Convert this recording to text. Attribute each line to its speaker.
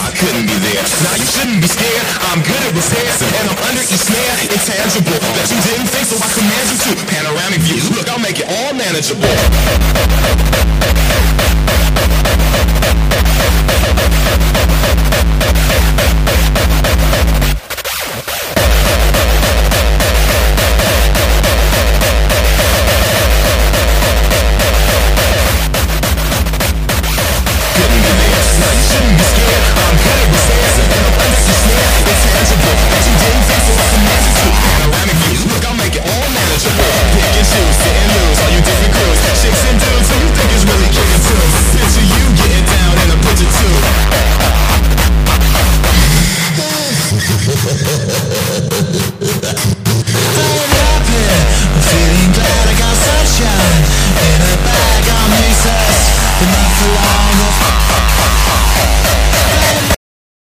Speaker 1: I couldn't be there. Now you shouldn't be scared, I'm good at repairs, and I'm under each snare, intangible, that you didn't think, so I command you to panoramic view. Look, I'll make it all manageable.